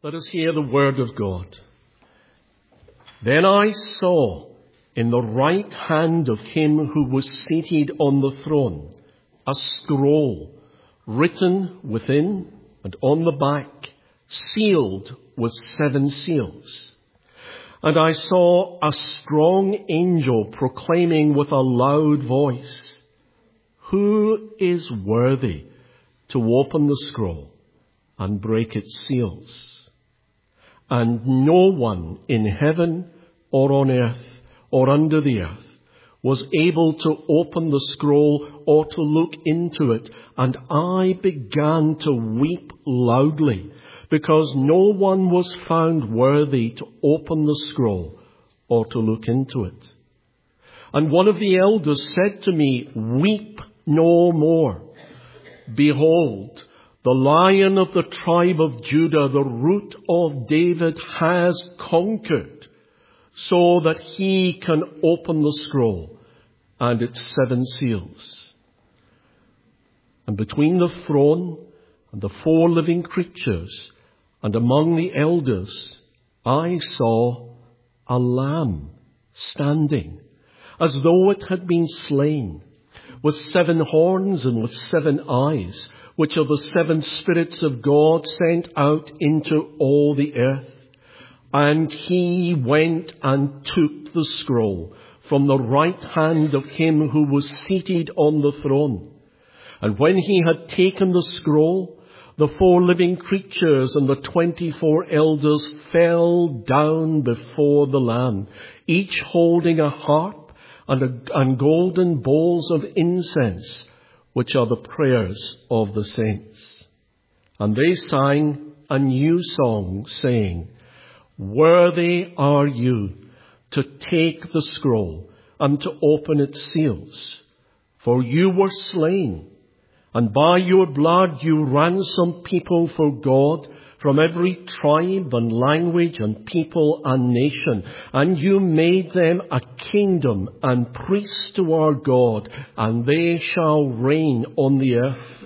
Let us hear the word of God. Then I saw in the right hand of him who was seated on the throne a scroll written within and on the back, sealed with 7 seals. And I saw a strong angel proclaiming with a loud voice, "Who is worthy to open the scroll and break its seals?" And no one in heaven or on earth or under the earth was able to open the scroll or to look into it. And I began to weep loudly because no one was found worthy to open the scroll or to look into it. And one of the elders said to me, "Weep no more. Behold, the Lion of the tribe of Judah, the Root of David, has conquered, so that he can open the scroll and its 7 seals." And between the throne and the 4 living creatures and among the elders, I saw a lamb standing, as though it had been slain, with 7 horns and with 7 eyes, which are the 7 spirits of God sent out into all the earth. And he went and took the scroll from the right hand of him who was seated on the throne. And when he had taken the scroll, the 4 living creatures and the 24 elders fell down before the Lamb, each holding a harp and golden bowls of incense, which are the prayers of the saints. And they sang a new song, saying, "Worthy are you to take the scroll and to open its seals. For you were slain, and by your blood you ransomed people for God from every tribe and language and people and nation. And you made them a kingdom and priests to our God, and they shall reign on the earth."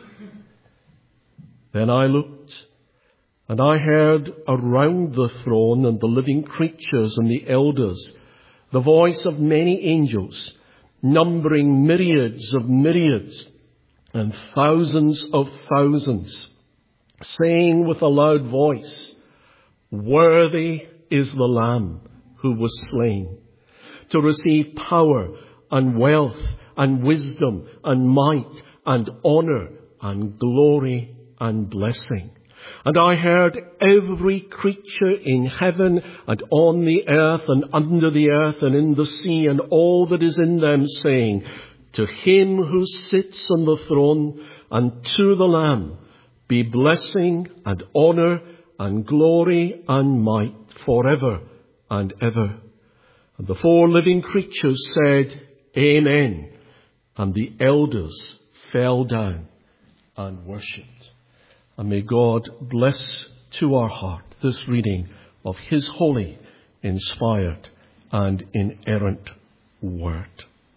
Then I looked, and I heard around the throne and the living creatures and the elders the voice of many angels, numbering myriads of myriads and thousands of thousands, saying with a loud voice, "Worthy is the Lamb who was slain to receive power and wealth and wisdom and might and honor and glory and blessing." And I heard every creature in heaven and on the earth and under the earth and in the sea and all that is in them saying, "To him who sits on the throne and to the Lamb be blessing and honor and glory and might forever and ever." And the 4 living creatures said, "Amen." And the elders fell down and worshipped. And may God bless to our heart this reading of his holy, inspired and inerrant word.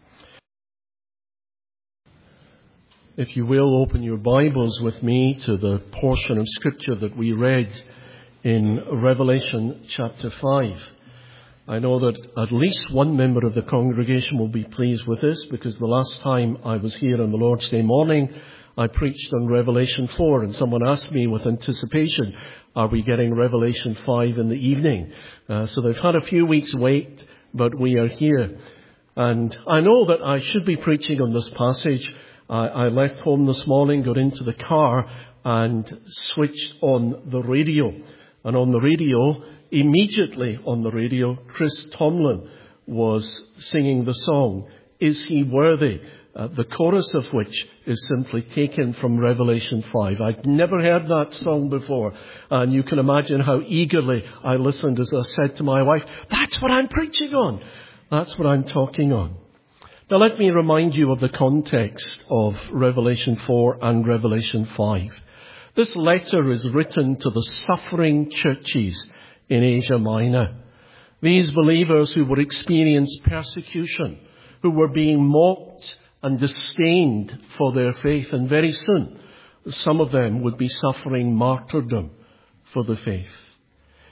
If you will, open your Bibles with me to the portion of Scripture that we read in Revelation chapter 5. I know that at least one member of the congregation will be pleased with this, because the last time I was here on the Lord's Day morning, I preached on Revelation 4, and someone asked me with anticipation, "Are we getting Revelation 5 in the evening?" So they've had a few weeks wait, but we are here. And I know that I should be preaching on this passage. I left home this morning, got into the car and switched on the radio. And on the radio, immediately on the radio, Chris Tomlin was singing the song, "Is He Worthy?" The chorus of which is simply taken from Revelation 5. I'd never heard that song before. And you can imagine how eagerly I listened as I said to my wife, "That's what I'm preaching on. That's what I'm talking on." Now let me remind you of the context of Revelation 4 and Revelation 5. This letter is written to the suffering churches in Asia Minor. These believers who would experience persecution, who were being mocked and disdained for their faith, and very soon some of them would be suffering martyrdom for the faith.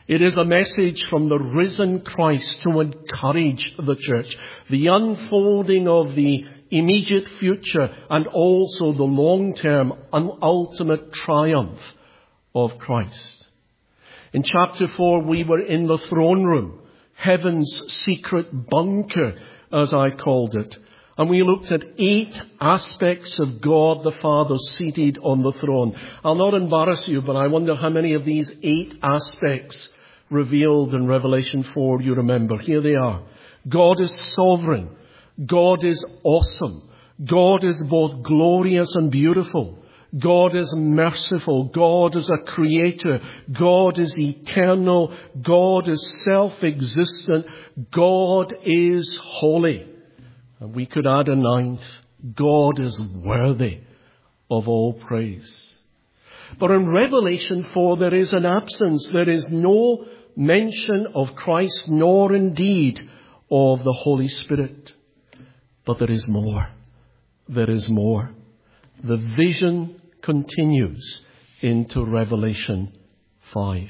It is a message from the risen Christ to encourage the church, the unfolding of the immediate future and also the long-term and ultimate triumph of Christ. In chapter 4, we were in the throne room, heaven's secret bunker, as I called it. And we looked at 8 aspects of God the Father seated on the throne. I'll not embarrass you, but I wonder how many of these 8 aspects revealed in Revelation 4 you remember. Here they are. God is sovereign. God is awesome. God is both glorious and beautiful. God is merciful. God is a creator. God is eternal. God is self-existent. God is holy. And we could add a 9th. God is worthy of all praise. But in Revelation 4, there is an absence. There is no mention of Christ, nor indeed of the Holy Spirit. But there is more. There is more. The vision continues into Revelation 5.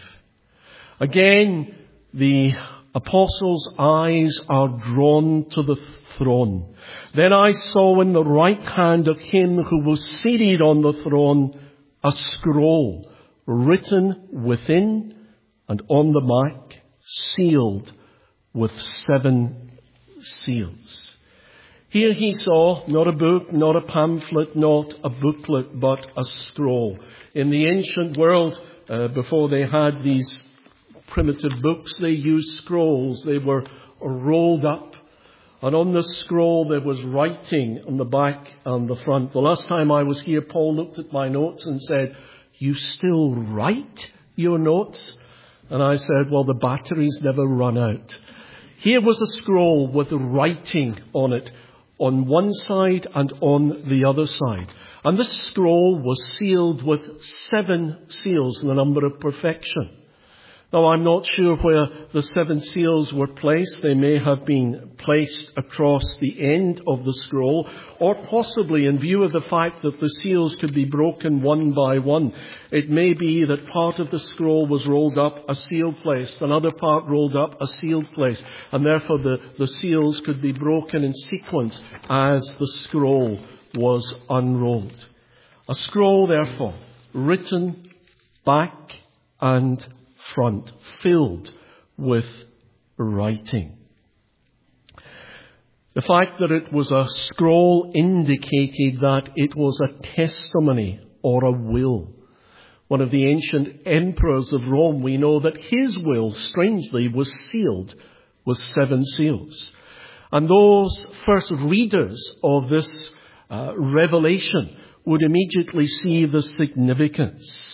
Again, the apostles' eyes are drawn to the throne. Then I saw in the right hand of him who was seated on the throne a scroll written within and on the back, sealed with 7 seals. Here he saw not a book, not a pamphlet, not a booklet, but a scroll. In the ancient world, before they had these primitive books, they used scrolls. They were rolled up. And on the scroll there was writing on the back and the front. The last time I was here, Paul looked at my notes and said, "You still write your notes?" And I said, well, the batteries never run out. Here was a scroll with writing on it, on one side and on the other side. And this scroll was sealed with 7 seals, the number of perfection. Now, I'm not sure where the 7 seals were placed. They may have been placed across the end of the scroll, or possibly in view of the fact that the seals could be broken one by one. It may be that part of the scroll was rolled up, a seal placed, another part rolled up, a seal placed, and therefore the seals could be broken in sequence as the scroll was unrolled. A scroll, therefore, written back and front, filled with writing. The fact that it was a scroll indicated that it was a testimony or a will. One of the ancient emperors of Rome, we know that his will, strangely, was sealed with 7 seals. And those first readers of this revelation would immediately see the significance.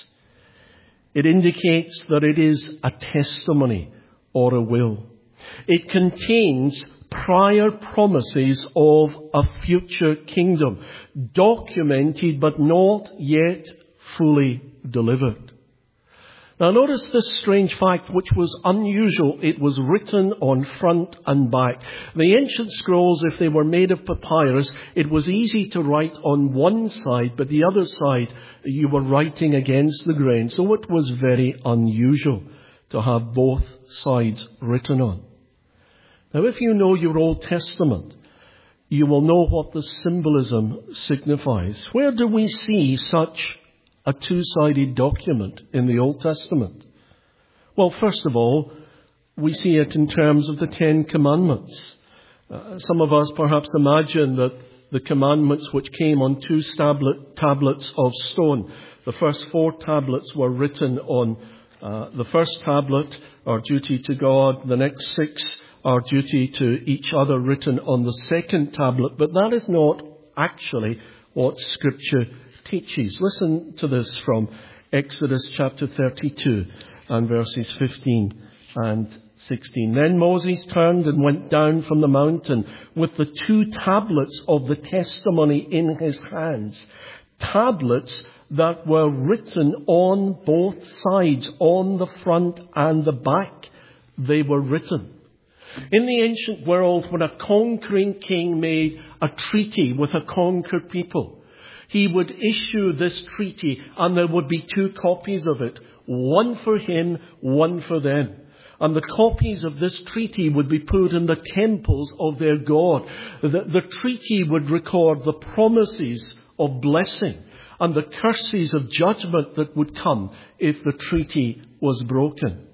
It indicates that it is a testimony or a will. It contains prior promises of a future kingdom, documented but not yet fully delivered. Now notice this strange fact, which was unusual. It was written on front and back. The ancient scrolls, if they were made of papyrus, it was easy to write on one side, but the other side you were writing against the grain. So it was very unusual to have both sides written on. Now if you know your Old Testament, you will know what the symbolism signifies. Where do we see such a 2-sided document in the Old Testament? Well, first of all, we see it in terms of the 10 Commandments. Some of us perhaps imagine that the commandments which came on 2 tablets of stone, the first 4 tablets were written on the first tablet, our duty to God, the next 6, our duty to each other, written on the second tablet. But that is not actually what Scripture teaches. Listen to this from Exodus chapter 32 and verses 15 and 16. Then Moses turned and went down from the mountain with the 2 tablets of the testimony in his hands. Tablets that were written on both sides, on the front and the back. They were written. In the ancient world, when a conquering king made a treaty with a conquered people, he would issue this treaty and there would be 2 copies of it. one for him, one for them. And the copies of this treaty would be put in the temples of their God. The treaty would record the promises of blessing and the curses of judgment that would come if the treaty was broken.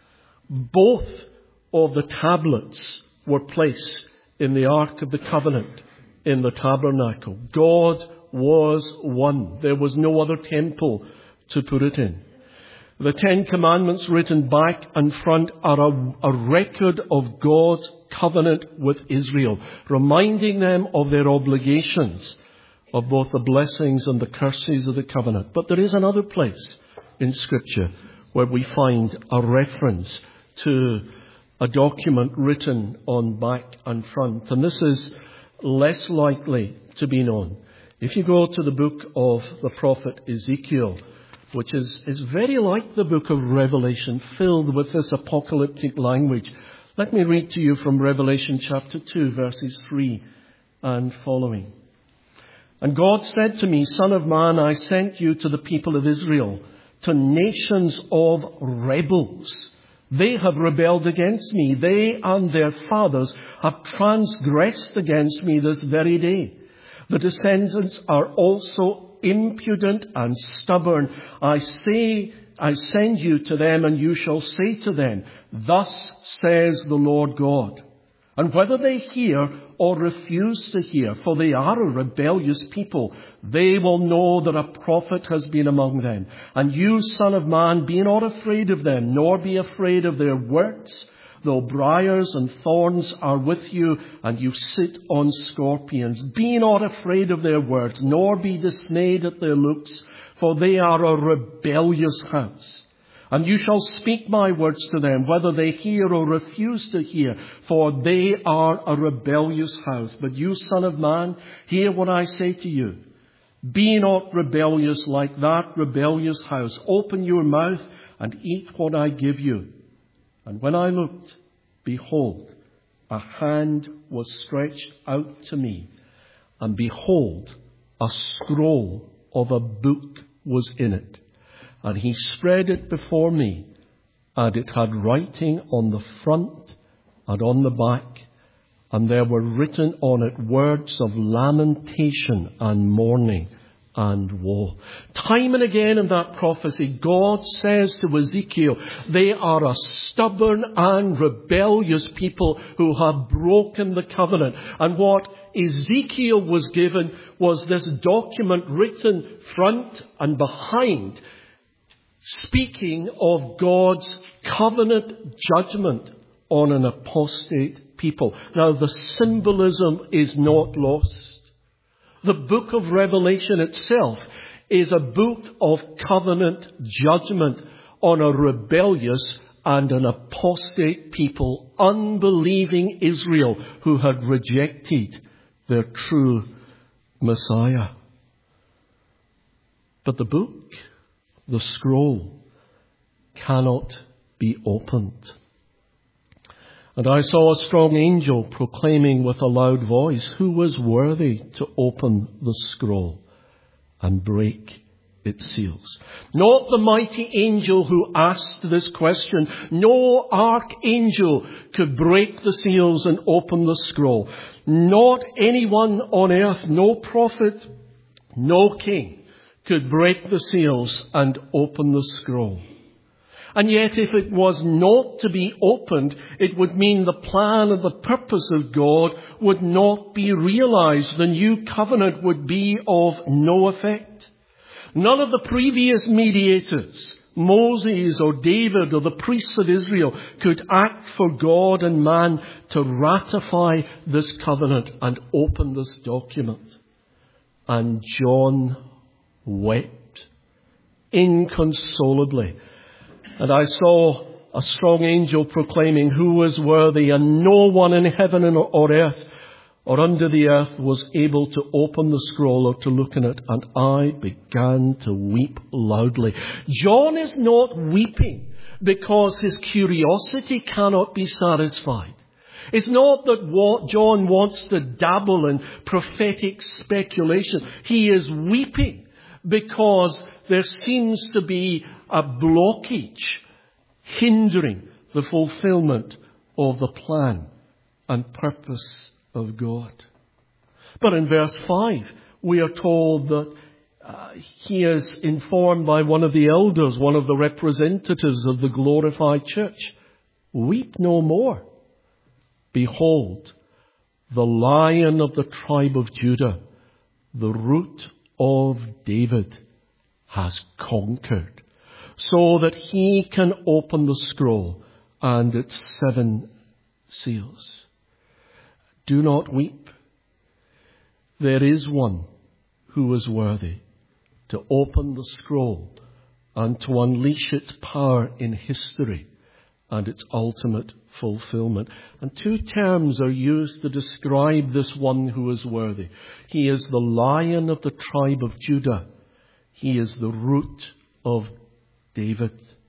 Both of the tablets were placed in the Ark of the Covenant in the tabernacle. God was one. There was no other temple to put it in. The Ten Commandments written back and front are a record of God's covenant with Israel, reminding them of their obligations of both the blessings and the curses of the covenant. But there is another place in Scripture where we find a reference to a document written on back and front. And this is less likely to be known. If you go to the book of the prophet Ezekiel, which is very like the book of Revelation, filled with this apocalyptic language. Let me read to you from Revelation chapter 2, verses 3 and following. And God said to me, Son of man, I sent you to the people of Israel, to nations of rebels. They have rebelled against me. They and their fathers have transgressed against me this very day. The descendants are also impudent and stubborn. I send you to them, and you shall say to them, Thus says the Lord God. And whether they hear or refuse to hear, for they are a rebellious people, they will know that a prophet has been among them. And you, Son of man, be not afraid of them, nor be afraid of their words, though briars and thorns are with you, and you sit on scorpions. Be not afraid of their words, nor be dismayed at their looks, for they are a rebellious house. And you shall speak my words to them, whether they hear or refuse to hear, for they are a rebellious house. But you, Son of man, hear what I say to you. Be not rebellious like that rebellious house. Open your mouth and eat what I give you. And when I looked, behold, a hand was stretched out to me, and behold, a scroll of a book was in it. And he spread it before me, and it had writing on the front and on the back, and there were written on it words of lamentation and mourning and woe. Time and again in that prophecy, God says to Ezekiel, they are a stubborn and rebellious people who have broken the covenant. And what Ezekiel was given was this document written front and behind, speaking of God's covenant judgment on an apostate people. Now, the symbolism is not lost. The book of Revelation itself is a book of covenant judgment on a rebellious and an apostate people, unbelieving Israel who had rejected their true Messiah. But the book, the scroll, cannot be opened. And I saw a strong angel proclaiming with a loud voice, who was worthy to open the scroll and break its seals? Not the mighty angel who asked this question. No archangel could break the seals and open the scroll. Not anyone on earth, no prophet, no king could break the seals and open the scroll. And yet, if it was not to be opened, it would mean the plan and the purpose of God would not be realized. The new covenant would be of no effect. None of the previous mediators, Moses or David or the priests of Israel, could act for God and man to ratify this covenant and open this document. And John wept inconsolably. And I saw a strong angel proclaiming, who was worthy? And no one in heaven or earth or under the earth was able to open the scroll or to look in it. And I began to weep loudly. John is not weeping because his curiosity cannot be satisfied. It's not that John wants to dabble in prophetic speculation. He is weeping because there seems to be a blockage hindering the fulfillment of the plan and purpose of God. But in verse 5, we are told that he is informed by one of the elders, one of the representatives of the glorified church, "Weep no more. Behold, the Lion of the tribe of Judah, the Root of David, has conquered, so that he can open the scroll and its 7 seals." Do not weep. There is one who is worthy to open the scroll and to unleash its power in history and its ultimate fulfillment. And 2 terms are used to describe this one who is worthy. He is the Lion of the tribe of Judah. He is the Root of David.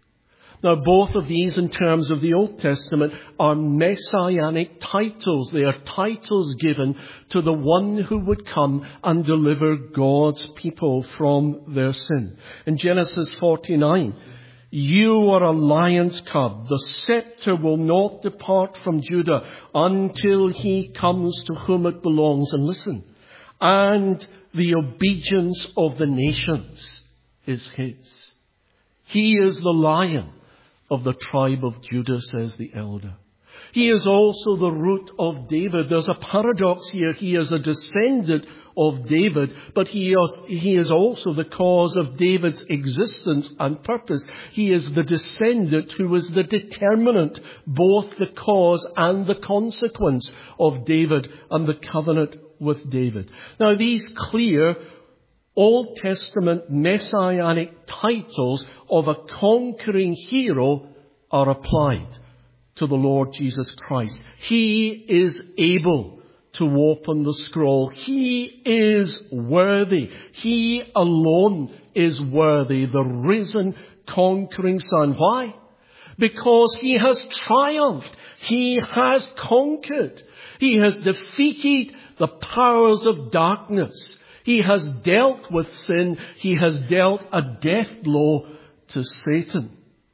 Now, both of these, in terms of the Old Testament, are messianic titles. They are titles given to the one who would come and deliver God's people from their sin. In Genesis 49, "You are a lion's cub. The scepter will not depart from Judah until he comes to whom it belongs." And listen, "and the obedience of the nations is his." He is the Lion of the tribe of Judah, says the elder. He is also the Root of David. There's a paradox here. He is a descendant of David, but he is also the cause of David's existence and purpose. He is the descendant who is the determinant, both the cause and the consequence of David and the covenant with David. Now, these clear Old Testament messianic titles of a conquering hero are applied to the Lord Jesus Christ. He is able to open the scroll. He is worthy. He alone is worthy, the risen, conquering Son. Why? Because he has triumphed. He has conquered. He has defeated the powers of darkness. He has dealt with sin. He has dealt a death blow to Satan.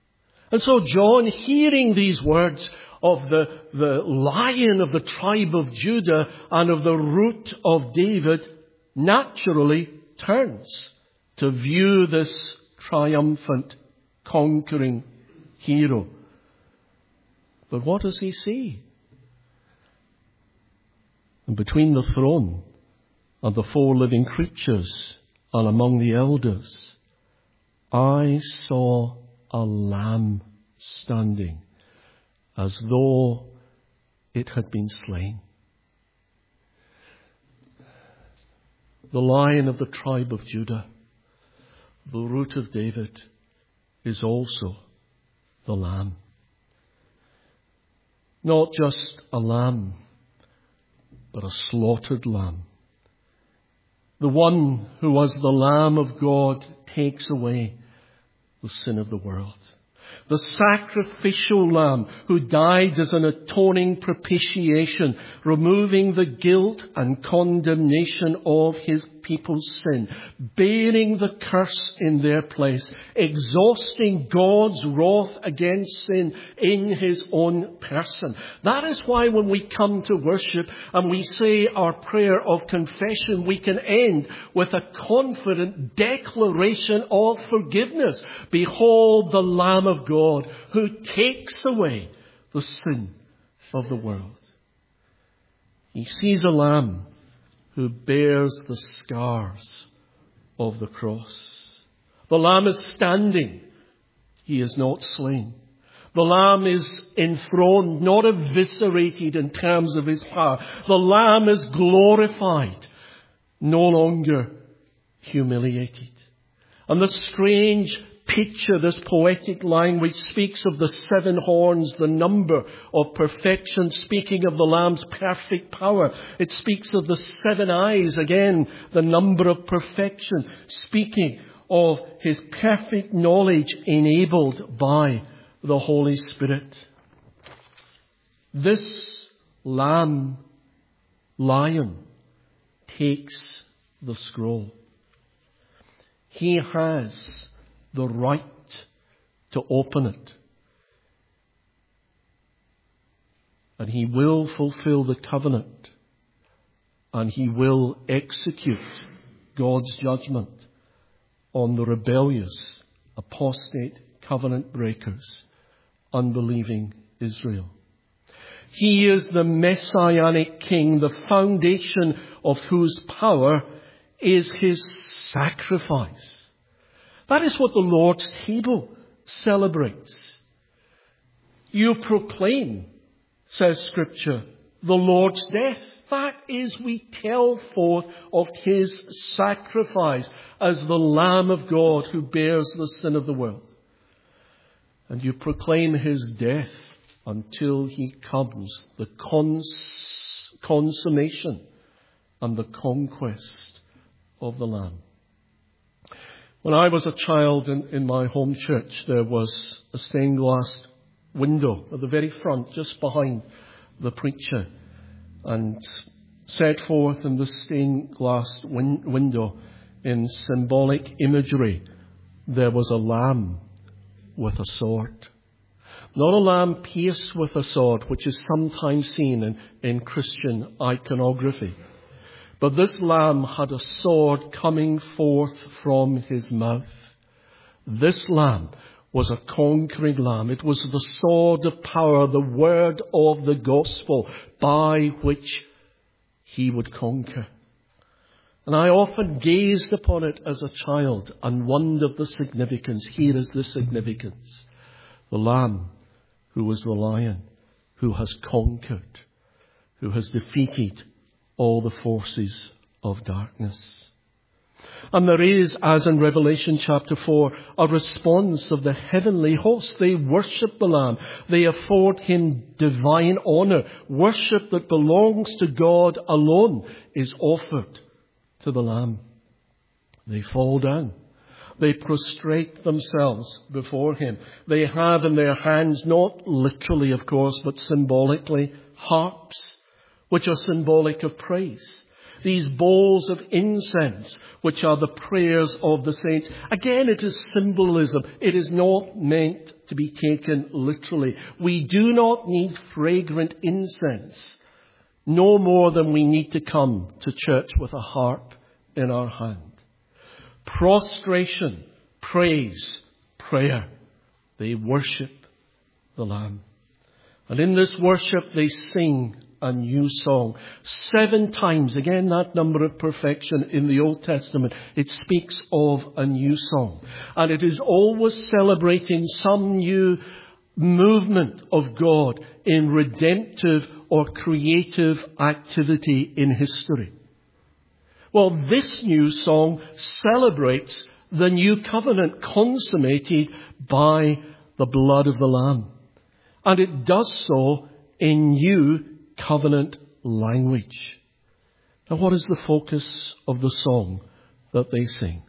And so John, hearing these words of the Lion of the tribe of Judah and of the Root of David, naturally turns to view this triumphant, conquering hero. But what does he see? And between the throne and the 4 living creatures and among the elders, I saw a lamb standing as though it had been slain. The Lion of the tribe of Judah, the Root of David, is also the Lamb. Not just a lamb, but a slaughtered lamb. The one who, as the Lamb of God, takes away the sin of the world. The sacrificial lamb who died as an atoning propitiation, removing the guilt and condemnation of his people's sin, bearing the curse in their place, exhausting God's wrath against sin in his own person. That is why when we come to worship and we say our prayer of confession, we can end with a confident declaration of forgiveness. Behold the Lamb of God who takes away the sin of the world. He sees a lamb who bears the scars of the cross. The lamb is standing. He is not slain. The lamb is enthroned, not eviscerated in terms of his power. The lamb is glorified, no longer humiliated. And the strange picture, this poetic language, speaks of the 7 horns, the number of perfection, speaking of the Lamb's perfect power. It speaks of the 7 eyes, again, the number of perfection, speaking of his perfect knowledge enabled by the Holy Spirit. This Lion takes the scroll. He has the right to open it. And he will fulfill the covenant. And he will execute God's judgment on the rebellious, apostate, covenant breakers, unbelieving Israel. He is the Messianic King, the foundation of whose power is his sacrifice. That is what the Lord's table celebrates. You proclaim, says Scripture, the Lord's death. That is, we tell forth of his sacrifice as the Lamb of God who bears the sin of the world. And you proclaim his death until he comes, the consummation and the conquest of the Lamb. When I was a child in my home church, there was a stained glass window at the very front, just behind the preacher. And set forth in the stained glass window in symbolic imagery, there was a lamb with a sword. Not a lamb pierced with a sword, which is sometimes seen in Christian iconography. But this lamb had a sword coming forth from his mouth. This lamb was a conquering lamb. It was the sword of power, the word of the gospel by which he would conquer. And I often gazed upon it as a child and wondered the significance. Here is the significance. The Lamb who was the Lion, who has conquered, who has defeated all the forces of darkness. And there is, as in Revelation chapter 4, a response of the heavenly host. They worship the Lamb. They afford him divine honor. Worship that belongs to God alone is offered to the Lamb. They fall down. They prostrate themselves before him. They have in their hands, not literally of course, but symbolically, harps, which are symbolic of praise. These bowls of incense, which are the prayers of the saints. Again, it is symbolism. It is not meant to be taken literally. We do not need fragrant incense, no more than we need to come to church with a harp in our hand. Prostration, praise, prayer. They worship the Lamb. And in this worship they sing a new song. 7 times, again that number of perfection in the Old Testament, it speaks of a new song. And it is always celebrating some new movement of God in redemptive or creative activity in history. Well, this new song celebrates the new covenant consummated by the blood of the Lamb. And it does so in new covenant language. Now, what is the focus of the song that they sing?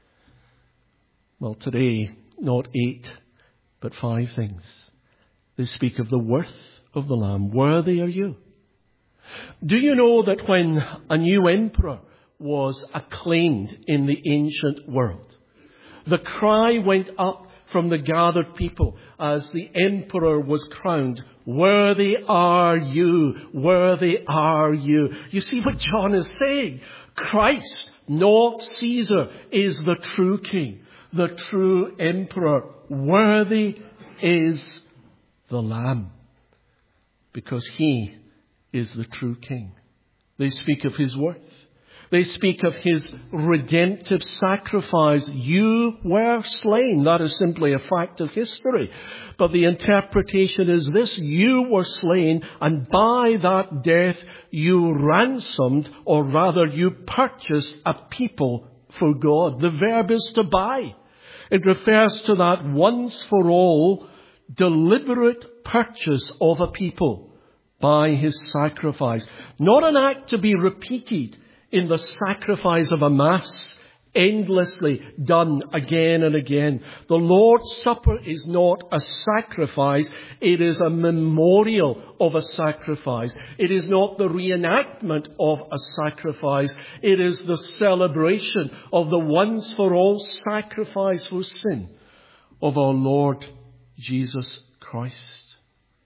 Well, today, not 8, but 5 things. They speak of the worth of the Lamb. Worthy are you. Do you know that when a new emperor was acclaimed in the ancient world, the cry went up from the gathered people as the emperor was crowned, worthy are you, worthy are you. You see what John is saying? Christ, not Caesar, is the true king, the true emperor. Worthy is the Lamb, because he is the true king. They speak of his worth. They speak of his redemptive sacrifice. You were slain. That is simply a fact of history. But the interpretation is this: you were slain, and by that death you ransomed, or rather you purchased a people for God. The verb is to buy. It refers to that once for all deliberate purchase of a people by his sacrifice. Not an act to be repeated in the sacrifice of a mass, endlessly done again and again. The Lord's Supper is not a sacrifice. It is a memorial of a sacrifice. It is not the reenactment of a sacrifice. It is the celebration of the once for all sacrifice for sin of our Lord Jesus Christ.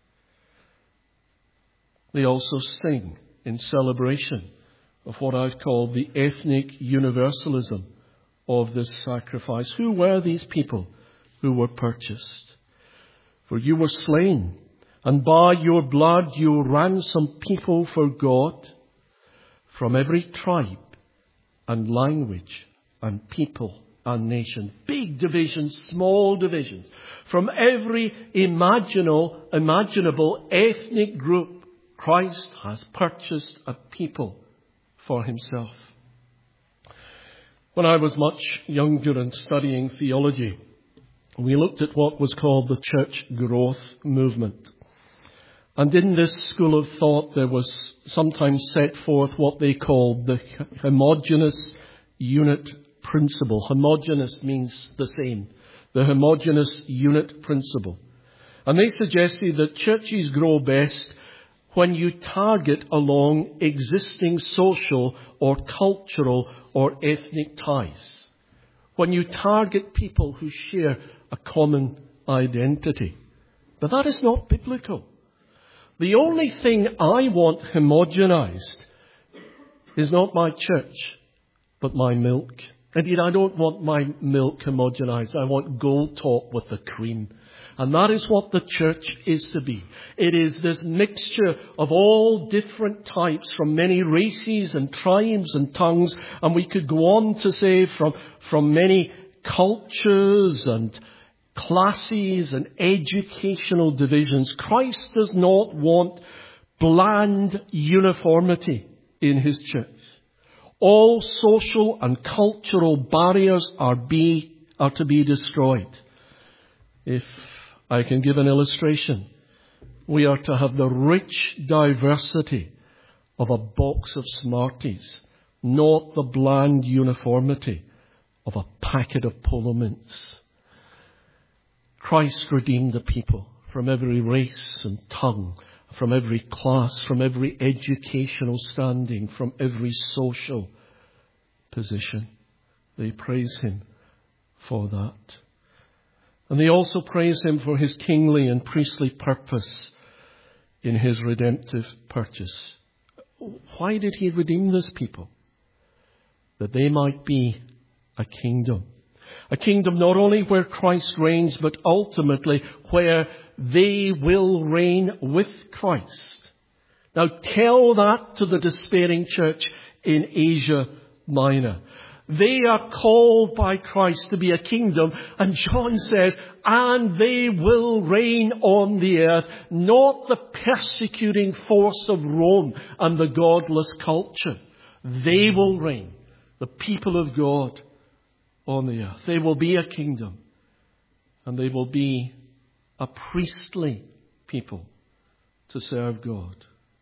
They also sing in celebration of what I've called the ethnic universalism of this sacrifice. Who were these people who were purchased? For you were slain, and by your blood you ransomed people for God from every tribe and language and people and nation. Big divisions, small divisions. From every imaginable ethnic group, Christ has purchased a people for himself. When I was much younger and studying theology, we looked at what was called the church growth movement. And in this school of thought, there was sometimes set forth what they called the homogeneous unit principle. Homogeneous means the same. The homogeneous unit principle. And they suggested that churches grow best when you target along existing social or cultural or ethnic ties. When you target people who share a common identity. But that is not biblical. The only thing I want homogenized is not my church, but my milk. Indeed, I don't want my milk homogenized. I want gold top with the cream. And that is what the church is to be. It is this mixture of all different types from many races and tribes and tongues. And we could go on to say from many cultures and classes and educational divisions. Christ does not want bland uniformity in his church. All social and cultural barriers are to be destroyed. If I can give an illustration, we are to have the rich diversity of a box of Smarties, not the bland uniformity of a packet of Polo Mints. Christ redeemed the people from every race and tongue, from every class, from every educational standing, from every social position. They praise him for that. And they also praise him for his kingly and priestly purpose in his redemptive purchase. Why did he redeem this people? That they might be a kingdom. A kingdom not only where Christ reigns, but ultimately where they will reign with Christ. Now tell that to the despairing church in Asia Minor. They are called by Christ to be a kingdom, and John says, and they will reign on the earth, not the persecuting force of Rome and the godless culture. They will reign, the people of God on the earth. They will be a kingdom, and they will be a priestly people to serve God.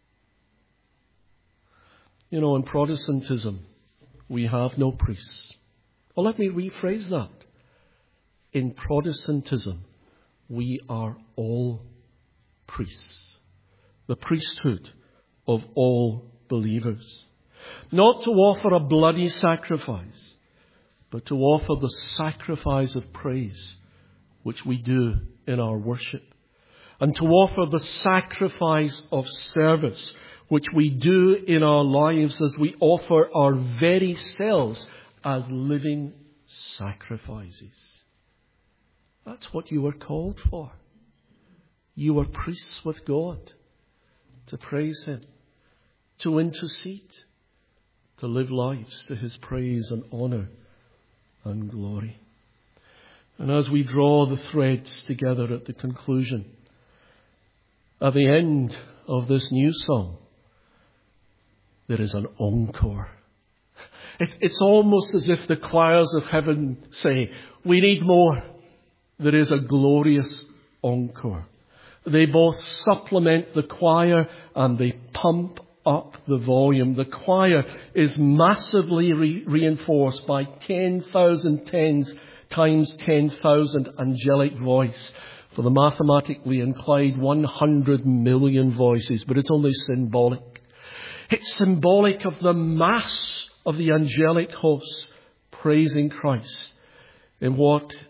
You know, in Protestantism, we have no priests. Well, let me rephrase that. In Protestantism, we are all priests. The priesthood of all believers. Not to offer a bloody sacrifice, but to offer the sacrifice of praise, which we do in our worship. And to offer the sacrifice of service, which we do in our lives as we offer our very selves as living sacrifices. That's what you were called for. You were priests with God, to praise him, to intercede, to live lives to his praise and honour and glory. And as we draw the threads together at the conclusion, at the end of this new song, there is an encore. It's almost as if the choirs of heaven say, we need more. There is a glorious encore. They both supplement the choir and they pump up the volume. The choir is massively reinforced by 10,000 times 10,000 angelic voice. For the mathematically inclined, 100 million voices, but it's only symbolic. It's symbolic of the mass of the angelic hosts praising Christ in what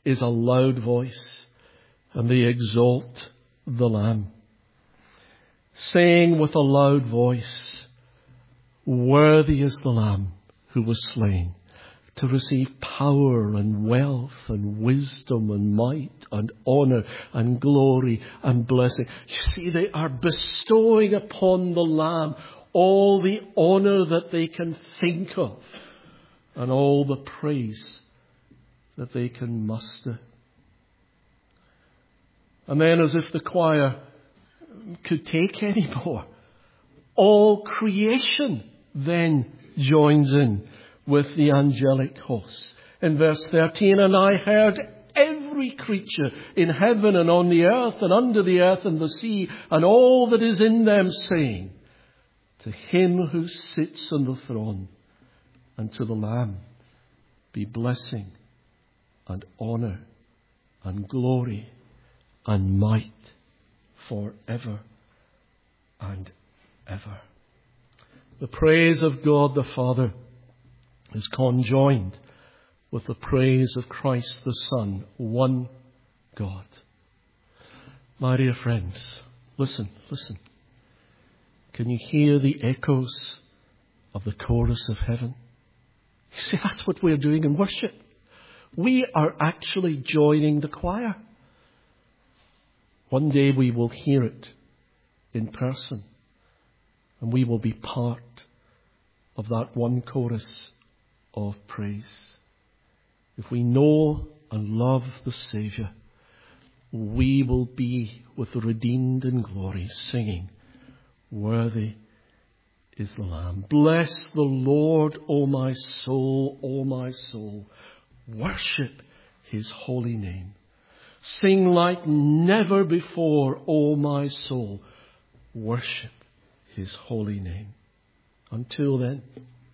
is a loud voice, and they exalt the Lamb, saying with a loud voice, "Worthy is the Lamb who was slain to receive power and wealth and wisdom and might and honor and glory and blessing." You see, they are bestowing upon the Lamb all the honor that they can think of and all the praise that they can muster. And then, as if the choir could take any more, all creation then joins in with the angelic hosts. In verse 13, "And I heard every creature in heaven and on the earth and under the earth and the sea and all that is in them saying, to him who sits on the throne and to the Lamb be blessing and honor and glory and might forever and ever." The praise of God the Father is conjoined with the praise of Christ the Son, one God. My dear friends, listen. Can you hear the echoes of the chorus of heaven? You see, that's what we're doing in worship. We are actually joining the choir. One day we will hear it in person, and we will be part of that one chorus of praise. If we know and love the Saviour, we will be with the redeemed in glory, singing, "Worthy is the Lamb." Bless the Lord, O my soul, O my soul. Worship his holy name. Sing like never before, O my soul. Worship his holy name. Until then,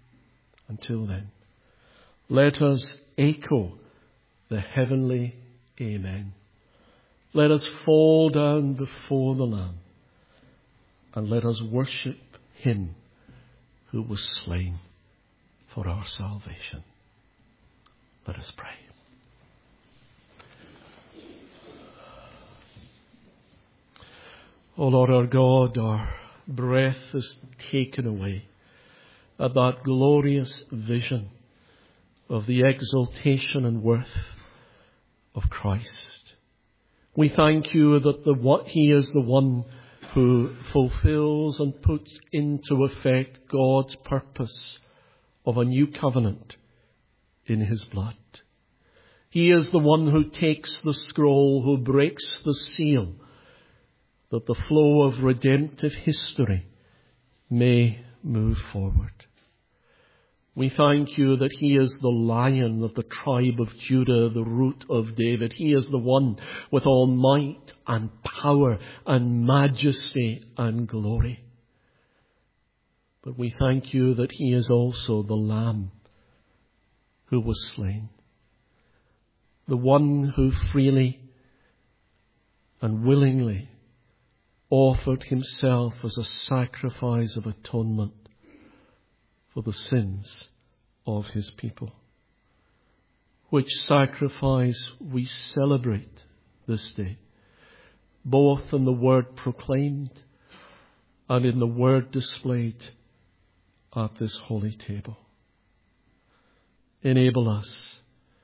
let us echo the heavenly amen. Let us fall down before the Lamb, and let us worship him who was slain for our salvation. Let us pray. O Lord our God, our breath is taken away at that glorious vision of the exaltation and worth of Christ. We thank you that he is the one who fulfills and puts into effect God's purpose of a new covenant in his blood. He is the one who takes the scroll, who breaks the seal, that the flow of redemptive history may move forward. We thank you that he is the Lion of the tribe of Judah, the Root of David. He is the one with all might and power and majesty and glory. But we thank you that he is also the Lamb who was slain, the one who freely and willingly offered himself as a sacrifice of atonement for the sins of his people, which sacrifice we celebrate this day, both in the word proclaimed and in the word displayed at this holy table. Enable us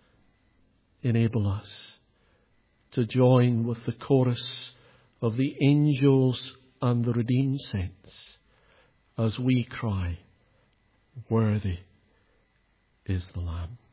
to join with the chorus of the angels and the redeemed saints as we cry, "Worthy is the Lamb."